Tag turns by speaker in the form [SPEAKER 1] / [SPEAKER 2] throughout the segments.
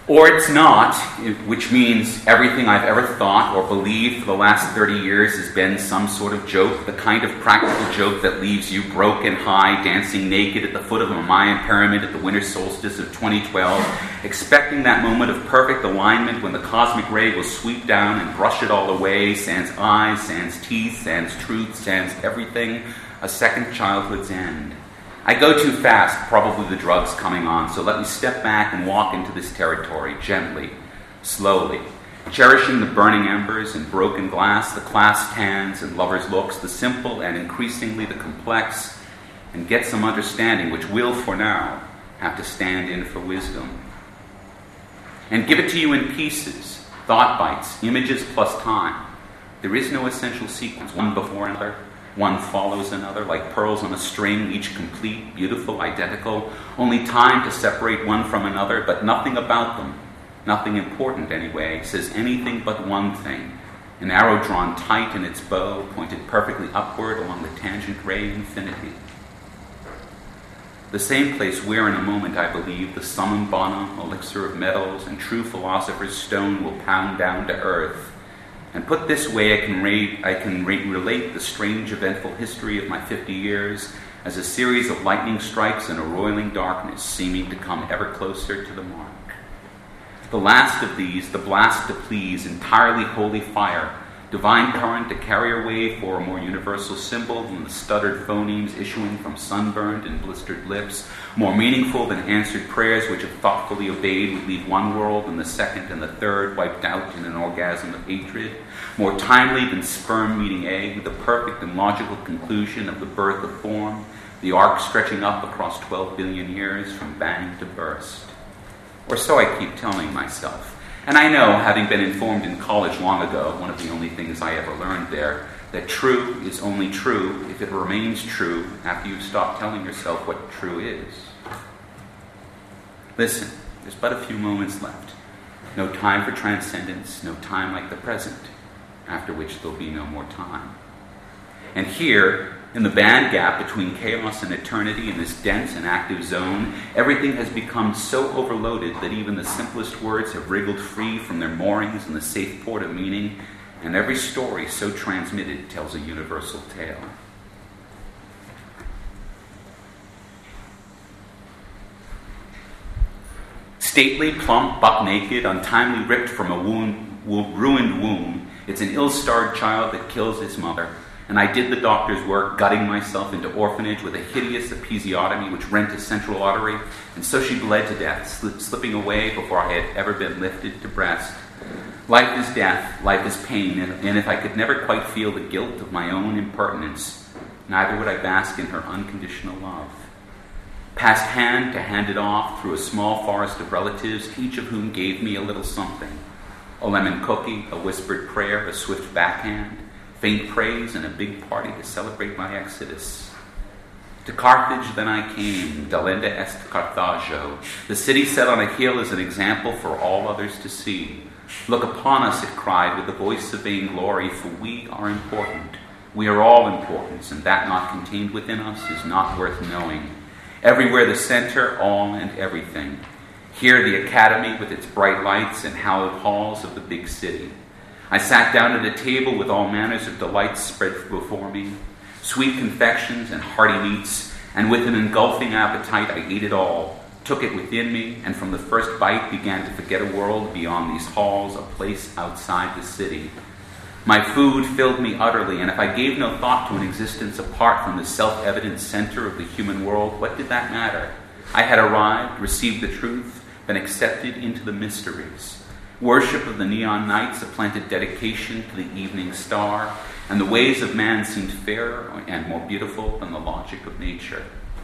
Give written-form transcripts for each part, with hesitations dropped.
[SPEAKER 1] Or it's not, which means everything I've ever thought or believed for the last 30 years has been some sort of joke, the kind of practical joke that leaves you broke and high, dancing naked at the foot of a Mayan pyramid at the winter solstice of 2012, expecting that moment of perfect alignment when the cosmic ray will sweep down and brush it all away, sans eyes, sans teeth, sans truth, sans everything, a second childhood's end. I go too fast, probably the drugs coming on, so let me step back and walk into this territory gently, slowly, cherishing the burning embers and broken glass, the clasped hands and lovers' looks, the simple and increasingly the complex, and get some understanding which will, for now, have to stand in for wisdom. And give it to you in pieces, thought bites, images plus time. There is no essential sequence, one before another. One follows another, like pearls on a string, each complete, beautiful, identical. Only time to separate one from another, but nothing about them, nothing important anyway, says anything but one thing. An arrow drawn tight in its bow, pointed perfectly upward along the tangent ray infinity. The same place where in a moment, I believe, the summum bonum, elixir of metals, and true philosopher's stone will pound down to earth. And put this way, I can relate the strange, eventful history of my 50 years as a series of lightning strikes in a roiling darkness, seeming to come ever closer to the mark. The last of these, the blast to please, entirely holy fire, divine current to carry away for a more universal symbol than the stuttered phonemes issuing from sunburned and blistered lips, more meaningful than answered prayers which, if thoughtfully obeyed, would leave one world and the second and the third wiped out in an orgasm of hatred, more timely than sperm meeting egg, the perfect and logical conclusion of the birth of form, the arc stretching up across 12 billion years from bang to burst. Or so I keep telling myself. And I know, having been informed in college long ago, one of the only things I ever learned there, that true is only true if it remains true after you've stopped telling yourself what true is. Listen, there's but a few moments left. No time for transcendence, no time like the present, after which there'll be no more time. And here, in the band gap between chaos and eternity, in this dense and active zone, everything has become so overloaded that even the simplest words have wriggled free from their moorings in the safe port of meaning, and every story so transmitted tells a universal tale. Stately, plump, buck-naked, untimely ripped from a ruined womb, it's an ill-starred child that kills its mother. And I did the doctor's work, gutting myself into orphanage with a hideous episiotomy which rent a central artery, and so she bled to death, slipping away before I had ever been lifted to breast. Life is death, life is pain, and if I could never quite feel the guilt of my own impertinence, neither would I bask in her unconditional love. Passed hand to hand it off through a small forest of relatives, each of whom gave me a little something. A lemon cookie, a whispered prayer, a swift backhand, faint praise, and a big party to celebrate my exodus. To Carthage then I came, delenda est Carthago. The city set on a hill as an example for all others to see. Look upon us, it cried with the voice of vainglory, for we are important. We are all importance, and that not contained within us is not worth knowing. Everywhere the center, all and everything. Here the academy with its bright lights and hallowed halls of the big city. I sat down at a table with all manners of delights spread before me, sweet confections and hearty meats, and with an engulfing appetite I ate it all, took it within me, and from the first bite began to forget a world beyond these halls, a place outside the city. My food filled me utterly, and if I gave no thought to an existence apart from the self-evident center of the human world, what did that matter? I had arrived, received the truth, been accepted into the mysteries. Worship of the neon night supplanted dedication to the evening star, and the ways of man seemed fairer and more beautiful than the logic of nature.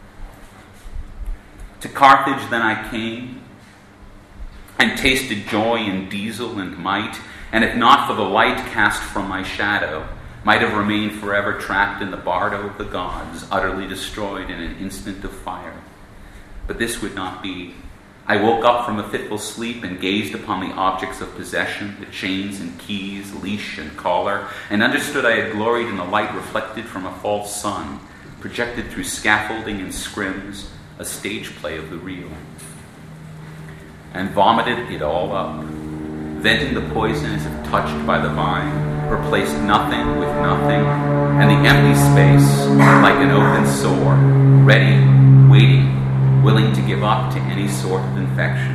[SPEAKER 1] To Carthage then I came, and tasted joy in diesel and might, and if not for the light cast from my shadow, might have remained forever trapped in the bardo of the gods, utterly destroyed in an instant of fire. But this would not be. I woke up from a fitful sleep and gazed upon the objects of possession, the chains and keys, leash and collar, and understood I had gloried in the light reflected from a false sun, projected through scaffolding and scrims, a stage play of the real. and vomited it all up, venting the poison as if touched by the vine, replaced nothing with nothing, and the empty space like an open sore, ready, waiting, willing to give up to any sort of infection.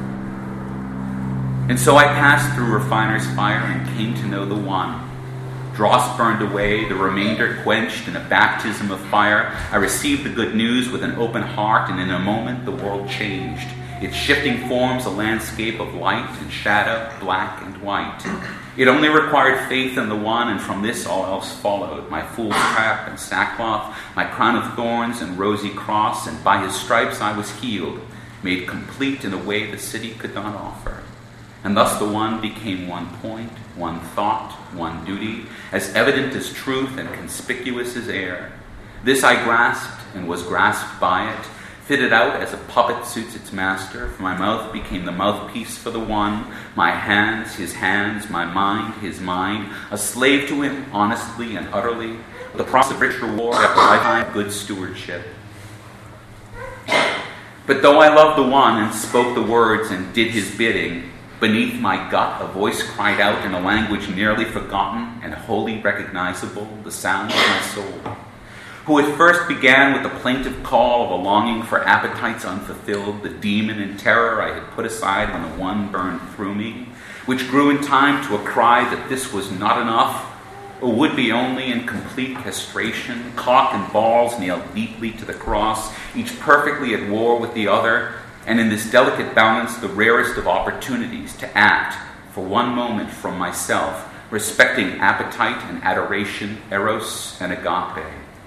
[SPEAKER 1] And so I passed through refiner's fire and came to know the One. Dross burned away, the remainder quenched in a baptism of fire. I received the good news with an open heart, and in a moment the world changed. Its shifting forms a landscape of light and shadow, black and white. It only required faith in the One, and from this all else followed. My fool's trap and sackcloth, my crown of thorns and rosy cross, and by his stripes I was healed, made complete in a way the city could not offer. And thus the One became one point, one thought, one duty, as evident as truth and conspicuous as air. This I grasped and was grasped by it, fitted out as a puppet suits its master, for my mouth became the mouthpiece for the One, my hands, his hands, my mind, his mind, a slave to him honestly and utterly, the promise of rich reward after a lifetime of good stewardship. But though I loved the One and spoke the words and did his bidding, beneath my gut a voice cried out in a language nearly forgotten and wholly recognizable, the sound of my soul, who at first began with the plaintive call of a longing for appetites unfulfilled, the demon and terror I had put aside when the One burned through me, which grew in time to a cry that this was not enough, or would be only in complete castration, cock and balls nailed neatly to the cross, each perfectly at war with the other, and in this delicate balance the rarest of opportunities to act for one moment from myself, respecting appetite and adoration, eros and agape.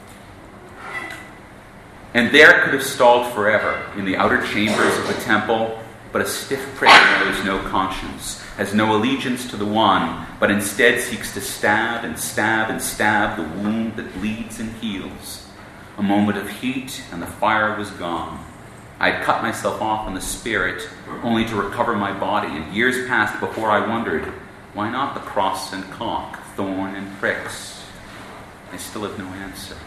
[SPEAKER 1] And there could have stalled forever in the outer chambers of the temple, but a stiff prick knows no conscience, has no allegiance to the One, but instead seeks to stab and stab and stab the wound that bleeds and heals. A moment of heat and the fire was gone. I had cut myself off in the spirit, only to recover my body, and years passed before I wondered, why not the cross and cock, thorn and pricks? I still have no answer.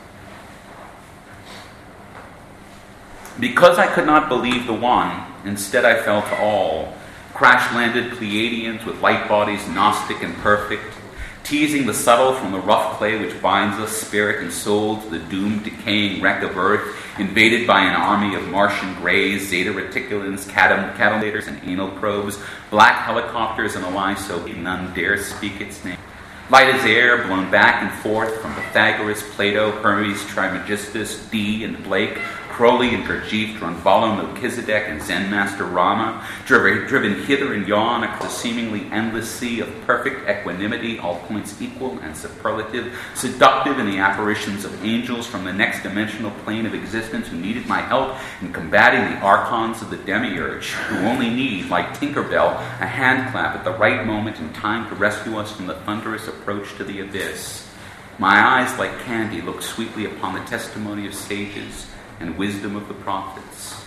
[SPEAKER 1] Because I could not believe the One, instead I fell to all, crash-landed Pleiadians with light bodies, Gnostic and perfect, teasing the subtle from the rough clay which binds us, spirit and soul, to the doomed, decaying wreck of Earth, invaded by an army of Martian greys, Zeta Reticulans, catalyators and anal probes, black helicopters and a lie so none dare speak its name. Light as air, blown back and forth from Pythagoras, Plato, Hermes, Trismegistus, Dee and Blake, Crowley and Gurdjieff, Drunvalo, Melchizedek, and Zen Master Rama, driven hither and yon across a seemingly endless sea of perfect equanimity, all points equal and superlative, seductive in the apparitions of angels from the next dimensional plane of existence who needed my help in combating the archons of the demiurge, who only need, like Tinkerbell, a hand clap at the right moment in time to rescue us from the thunderous approach to the abyss. My eyes, like candy, look sweetly upon the testimony of sages and wisdom of the prophets.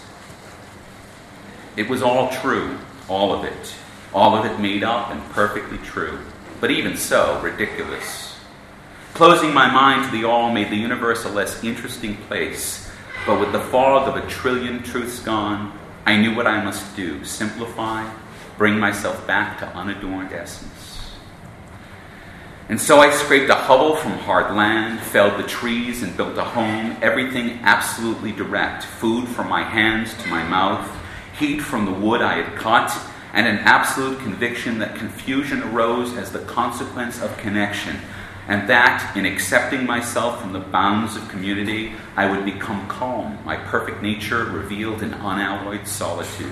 [SPEAKER 1] It was all true, all of it made up and perfectly true, but even so, ridiculous. Closing my mind to the all made the universe a less interesting place, but with the fog of a trillion truths gone, I knew what I must do, simplify, bring myself back to unadorned essence. And so I scraped a hovel from hard land, felled the trees and built a home, everything absolutely direct, food from my hands to my mouth, heat from the wood I had cut, and an absolute conviction that confusion arose as the consequence of connection, and that, in accepting myself from the bounds of community, I would become calm, my perfect nature revealed in unalloyed solitude.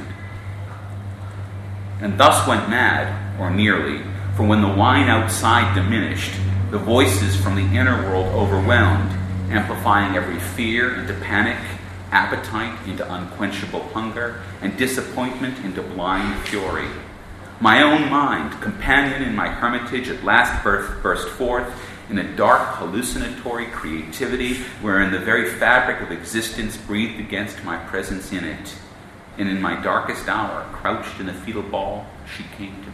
[SPEAKER 1] And thus went mad, or nearly, for when the wine outside diminished, the voices from the inner world overwhelmed, amplifying every fear into panic, appetite into unquenchable hunger, and disappointment into blind fury. My own mind, companion in my hermitage, at last burst forth in a dark hallucinatory creativity wherein the very fabric of existence breathed against my presence in it. And in my darkest hour, crouched in a fetal ball, she came to me.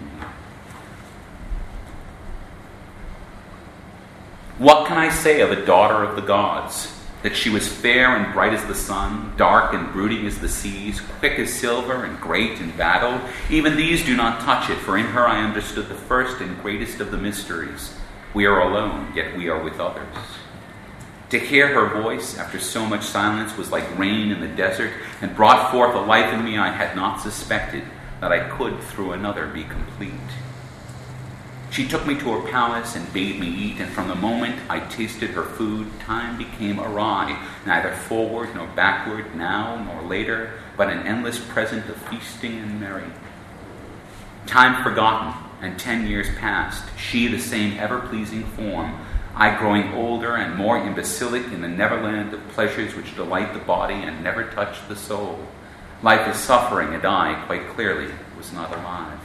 [SPEAKER 1] What can I say of a daughter of the gods? that she was fair and bright as the sun, dark and brooding as the seas, quick as silver and great in battle. Even these do not touch it, for in her I understood the first and greatest of the mysteries. We are alone, yet we are with others. To hear her voice after so much silence was like rain in the desert, and brought forth a life in me I had not suspected, that I could through another be complete. She took me to her palace and bade me eat, and from the moment I tasted her food, time became awry, neither forward nor backward, now nor later, but an endless present of feasting and merry. Time forgotten, and 10 years passed, she the same ever-pleasing form, I growing older and more imbecilic in the neverland of pleasures which delight the body and never touch the soul. Life is suffering, and I, quite clearly, was not alive.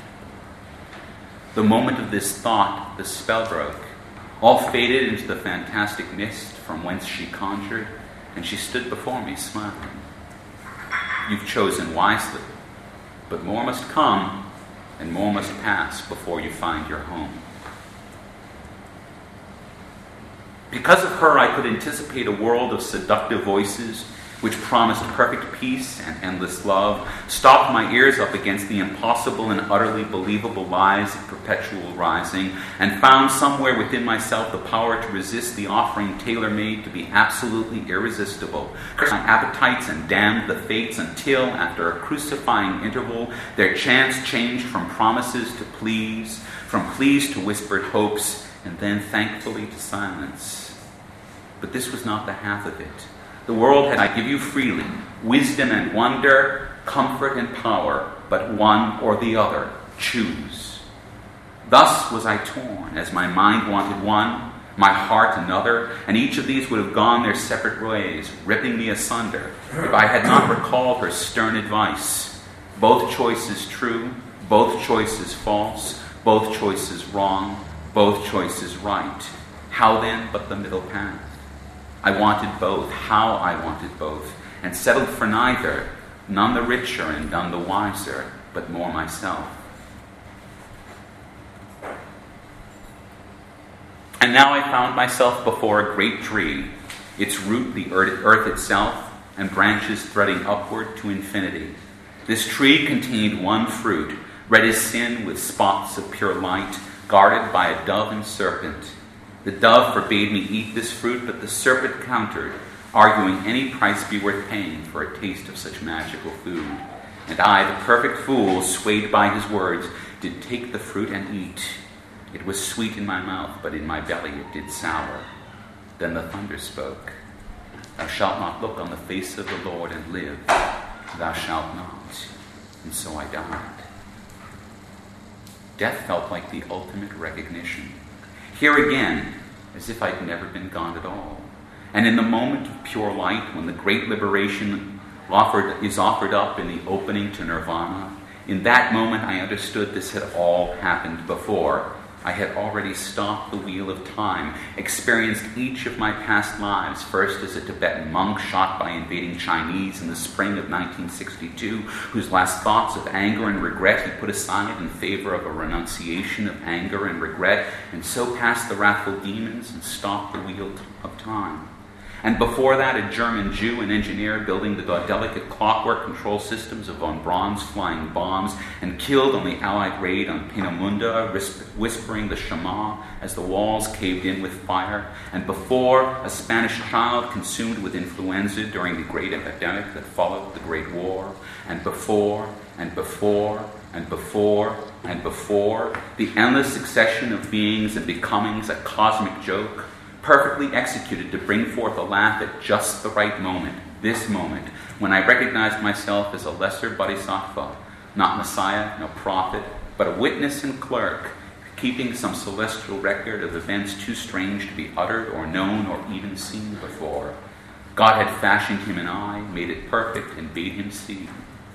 [SPEAKER 1] The moment of this thought, the spell broke. All faded into the fantastic mist from whence she conjured, and she stood before me smiling. You've chosen wisely, but more must come, and more must pass before you find your home. Because of her, I could anticipate a world of seductive voices which promised perfect peace and endless love, stopped my ears up against the impossible and utterly believable lies of perpetual rising, and found somewhere within myself the power to resist the offering tailor-made to be absolutely irresistible. Cursed my appetites and damned the fates until, after a crucifying interval, their chants changed from promises to pleas, from pleas to whispered hopes, and then thankfully to silence. But this was not the half of it. The world had, I give you freely, wisdom and wonder, comfort and power, but one or the other. Choose. Thus was I torn, as my mind wanted one, my heart another, and each of these would have gone their separate ways, ripping me asunder, if I had not recalled her stern advice. Both choices true, both choices false, both choices wrong, both choices right. How then but the middle path? I wanted both, how I wanted both, and settled for neither, none the richer and none the wiser, but more myself. And now I found myself before a great tree, its root the earth itself, and branches threading upward to infinity. This tree contained one fruit, red as sin with spots of pure light, guarded by a dove and serpent. The dove forbade me eat this fruit, but the serpent countered, arguing any price be worth paying for a taste of such magical food. And I, the perfect fool, swayed by his words, did take the fruit and eat. It was sweet in my mouth, but in my belly it did sour. Then the thunder spoke. Thou shalt not look on the face of the Lord and live. Thou shalt not. And so I died. Death felt like the ultimate recognition. Here again, as if I'd never been gone at all. And in the moment of pure light, when the great liberation is offered up in the opening to nirvana, in that moment I understood this had all happened before. I had already stopped the wheel of time, experienced each of my past lives, first as a Tibetan monk shot by invading Chinese in the spring of 1962, whose last thoughts of anger and regret he put aside in favor of a renunciation of anger and regret, and so passed the wrathful demons and stopped the wheel of time. And before that, a German Jew and engineer building the delicate clockwork control systems of von Braun's flying bombs and killed on the Allied raid on Peenemünde, whispering the Shema as the walls caved in with fire. And before, a Spanish child consumed with influenza during the great epidemic that followed the Great War. And before, and before, and before, and before, the endless succession of beings and becomings, a cosmic joke, perfectly executed to bring forth a laugh at just the right moment, this moment, when I recognized myself as a lesser bodhisattva, not messiah, no prophet, but a witness and clerk, keeping some celestial record of events too strange to be uttered or known or even seen before. God had fashioned him an eye, made it perfect, and bade him see.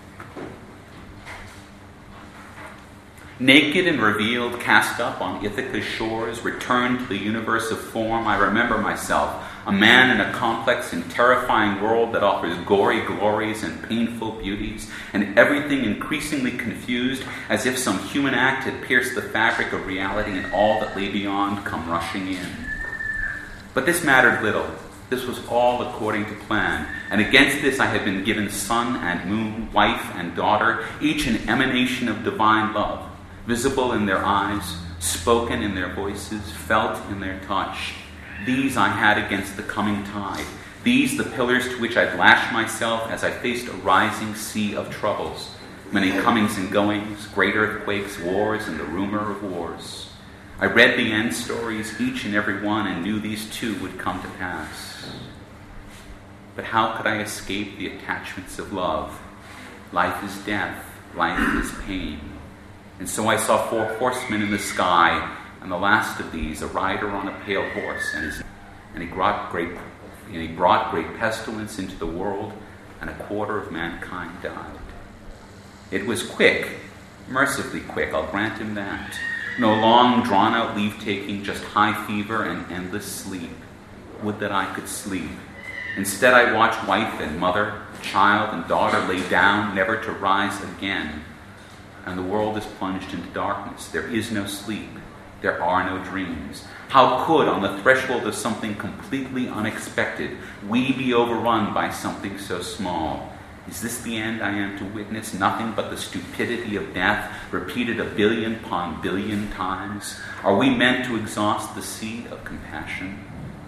[SPEAKER 1] Naked and revealed, cast up on Ithaca's shores, returned to the universe of form, I remember myself, a man in a complex and terrifying world that offers gory glories and painful beauties, and everything increasingly confused, as if some human act had pierced the fabric of reality and all that lay beyond come rushing in. But this mattered little. This was all according to plan. And against this I had been given sun and moon, wife and daughter, each an emanation of divine love, visible in their eyes, spoken in their voices, felt in their touch. These I had against the coming tide. These the pillars to which I'd lashed myself as I faced a rising sea of troubles. Many comings and goings, great earthquakes, wars, and the rumor of wars. I read the end stories, each and every one, and knew these too would come to pass. But how could I escape the attachments of love? Life is death, life is pain. And so I saw 4 horsemen in the sky, and the last of these, a rider on a pale horse, and he brought great pestilence into the world, and a quarter of mankind died. It was quick, mercifully quick, I'll grant him that. No long, drawn-out leave-taking, just high fever and endless sleep. Would that I could sleep. Instead, I watched wife and mother, child and daughter lay down, never to rise again. And the world is plunged into darkness. There is no sleep. There are no dreams. How could, on the threshold of something completely unexpected, we be overrun by something so small? Is this the end I am to witness? Nothing but the stupidity of death, repeated 1 billion upon billion times? Are we meant to exhaust the sea of compassion?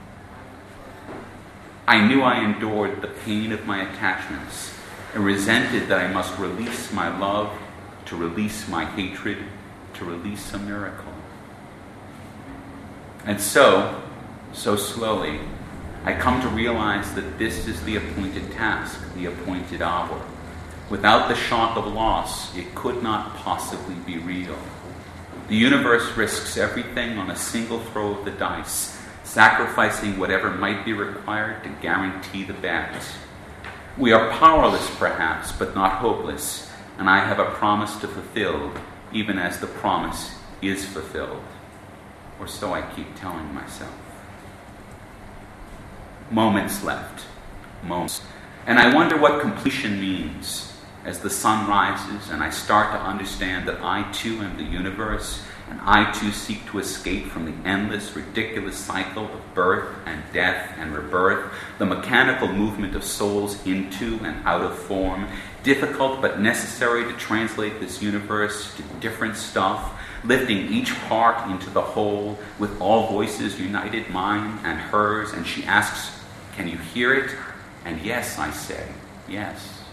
[SPEAKER 1] I knew I endured the pain of my attachments and resented that I must release my love, to release my hatred, to release a miracle. And so slowly, I come to realize that this is the appointed task, the appointed hour. Without the shock of loss, it could not possibly be real. The universe risks everything on a single throw of the dice, sacrificing whatever might be required to guarantee the bet. We are powerless, perhaps, but not hopeless, and I have a promise to fulfill, even as the promise is fulfilled. Or so I keep telling myself. Moments left. Moments. And I wonder what completion means as the sun rises and I start to understand that I too am the universe and I too seek to escape from the endless, ridiculous cycle of birth and death and rebirth, the mechanical movement of souls into and out of form, difficult but necessary to translate this universe to different stuff, lifting each part into the whole, with all voices united, mine and hers. And she asks, "Can you hear it?" And yes, I say, yes.